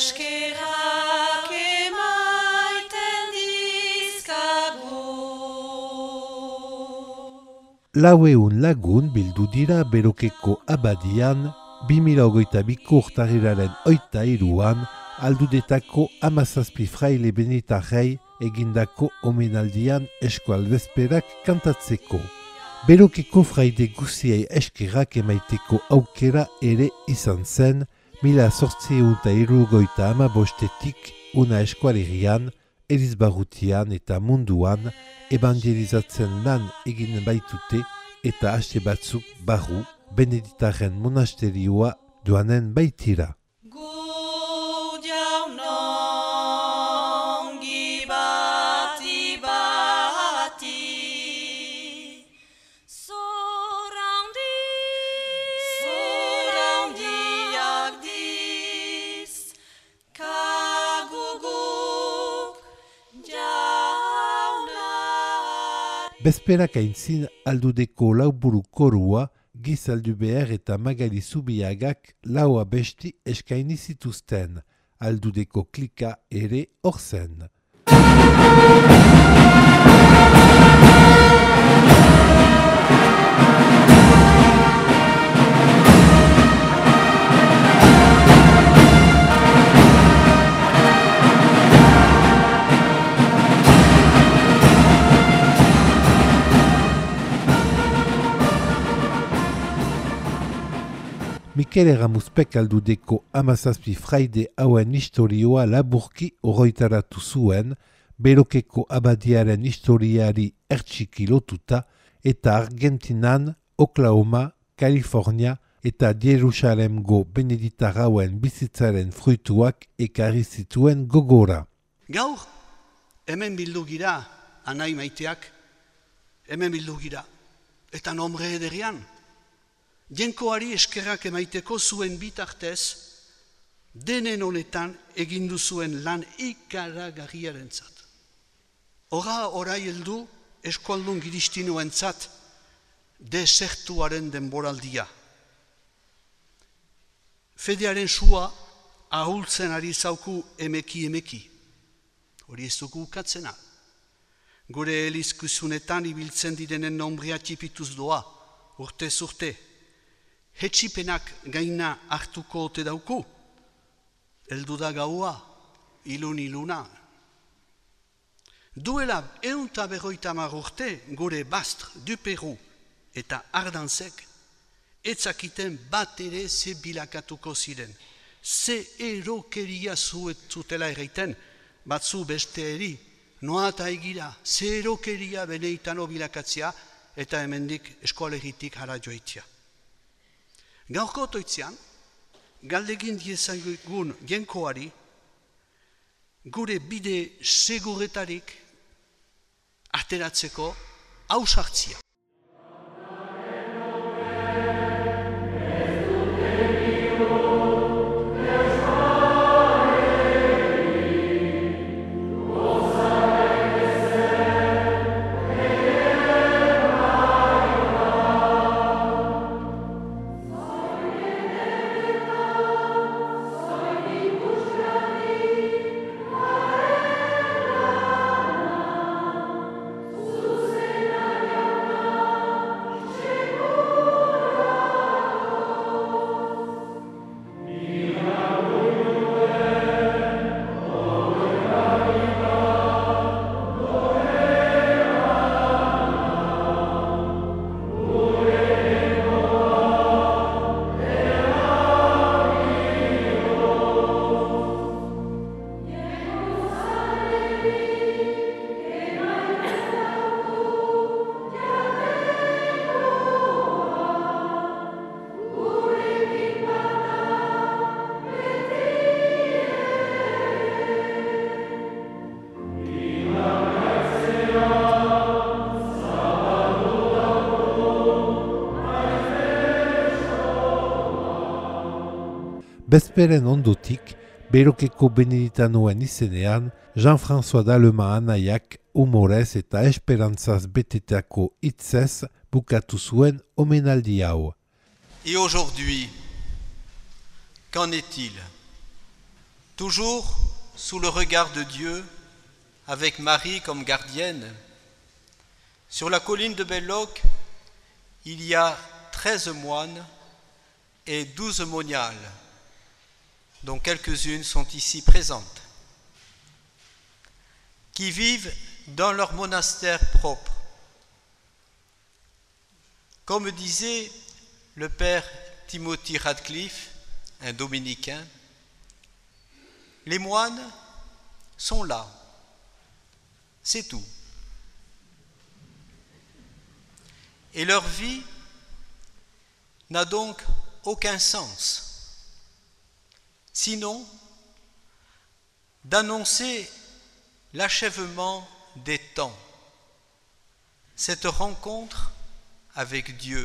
eskerak emaiten dizkagu. 400 lagun bildu dira Berokeko abadian 2022ko urtarrilaren 23an Aldudetako 17 fraile benetarrei egindako omenaldian eskual bezperak kantatzeko. Berokeko fraide guziei eskerak emaiteko aukera ere izan zen 1875 una eskualerian, Elizbarrutian eta munduan evangelizatzen lan egin baitute eta haste batzuk barru Beneditarren monasterioa doanen baitira. Bezperak aintzin Aldudeko lauburu korua, Giz Aldubeher eta Magali Zubiagak laua besti eskaini zituzten. Aldudeko klika ere hor zen. Mikel Erramuzpek Aldudeko 17 fraide hauen historioa laburki oroitaratu zuen, Berokeko abadiaren historiari ertxiki lotuta eta Argentinan, Oklahoma, Kalifornia eta Jerusalemgo beneditar hauen bizitzaren fruituak ekarri zituen gogora. Gaur, hemen bildu gira, anai maiteak, hemen bildu gira, eta nombre ederian. Jenkoari eskerrak emaiteko zuen bitartez, denen honetan egindu zuen lan ikaragarriarentzat. Orai heldu eskualdun giristinuentzat desertuaren denboraldia. Fedearen sua ahultzen ari zauku emeki. Hori ez dugu ukatzena. Gure elizkuzunetan ibiltzen direnen nombrea txipituz doa, urtez urte. Hetxipenak gaina hartuko ote dauku. Heldu da gaua, iluna. Duela 150 urte gure Bastre, du Peru eta Ardanzek etzakiten bat ere ze bilakatuko ziren. Ze erokeria zuetutela erraiten, batzu beste eri, noa eta egira, ze erokeria beneitano bilakatzea eta hemendik eskoaleritik hara joitzia. Gaurko otoitzean, galdegin diezagun jenkoari, gure bide seguretarik ateratzeko ausartzia. Bezperen ondotik, Berokeko beneditanoen izenean, Jean-François d'Allemand anaiak humorez eta esperantzaz betetako hitzez bukatu zuen omenaldi hau. Et aujourd'hui, qu'en est-il? Toujours sous le regard de Dieu, avec Marie comme gardienne, sur la colline de Belloc, il y a 13 moines et 12 moniales, dont quelques-unes sont ici présentes, qui vivent dans leur monastère propre. Comme disait le père Timothy Radcliffe, un dominicain, les moines sont là, c'est tout. Et leur vie n'a donc aucun sens, sinon d'annoncer l'achèvement des temps, cette rencontre avec Dieu.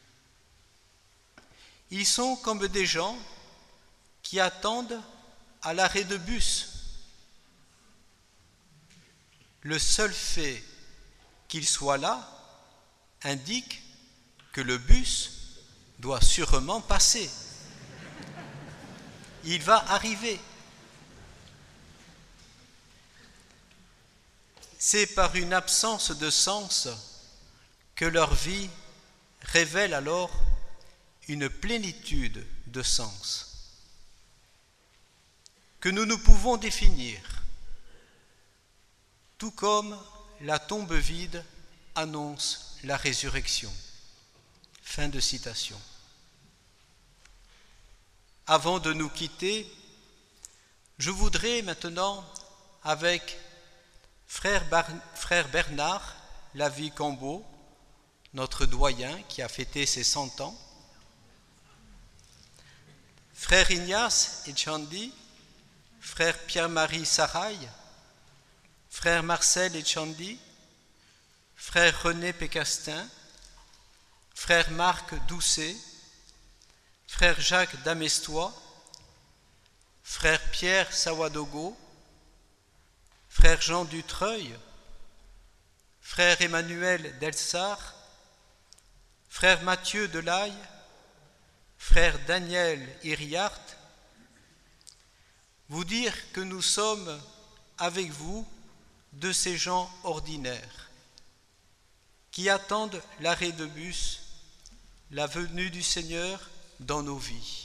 Ils sont comme des gens qui attendent à l'arrêt de bus. Le seul fait qu'ils soient là indique que le bus doit sûrement passer. Il va arriver. C'est par une absence de sens que leur vie révèle alors une plénitude de sens que nous pouvons définir, tout comme la tombe vide annonce la résurrection. Fin de citation. Avant de nous quitter, je voudrais maintenant, avec frère Bernard Lavie-Cambeau, notre doyen qui a fêté ses 100 ans, frère Ignace Etchandi, frère Pierre-Marie Saraille, frère Marcel Etchandi, frère René Pécastin, frère Marc Doucet, frère Jacques Damestois, frère Pierre Sawadogo, frère Jean Dutreuil, frère Emmanuel Delsart, frère Mathieu Delaye, frère Daniel Iriart, vous dire que nous sommes avec vous de ces gens ordinaires qui attendent l'arrêt de bus, la venue du Seigneur dans nos vies.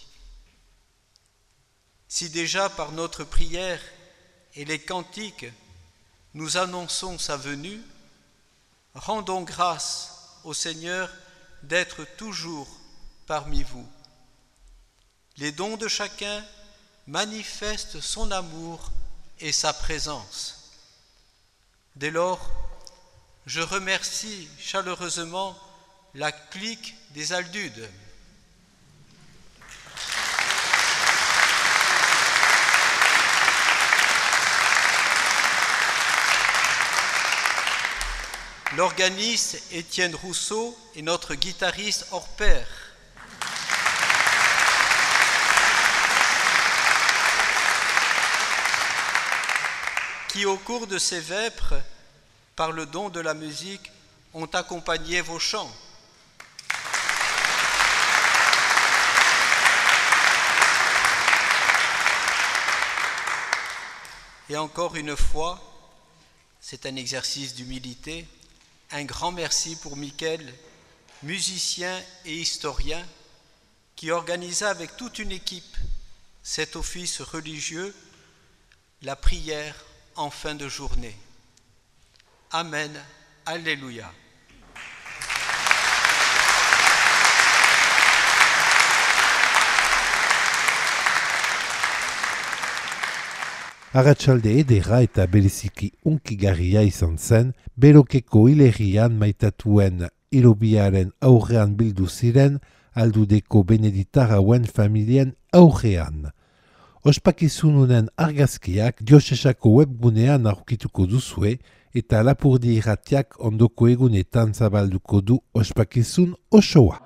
Si déjà par notre prière et les cantiques, nous annonçons sa venue, rendons grâce au Seigneur d'être toujours parmi vous. Les dons de chacun manifestent son amour et sa présence. Dès lors, je remercie chaleureusement la clique des Aldudes. L'organiste Étienne Rousseau et notre guitariste hors pair. Qui, au cours de ces vêpres, par le don de la musique, ont accompagné vos chants. Et encore une fois, c'est un exercice d'humilité. Un grand merci pour Mickaël, musicien et historien, qui organisa avec toute une équipe cet office religieux, la prière en fin de journée. Amen. Alléluia. Arratsalde edera eta bereziki hunkigarria izan zen, Berokeko hilerrian maitatuen hilobiaren aurrean bildu ziren, Aldudeko beneditar hauen familien aurrean. Ospakizununen argazkiak diosesako webgunean aurkituko duzue, eta Lapurdi Irratiak ondoko egunetan zabalduko du ospakizun osoa.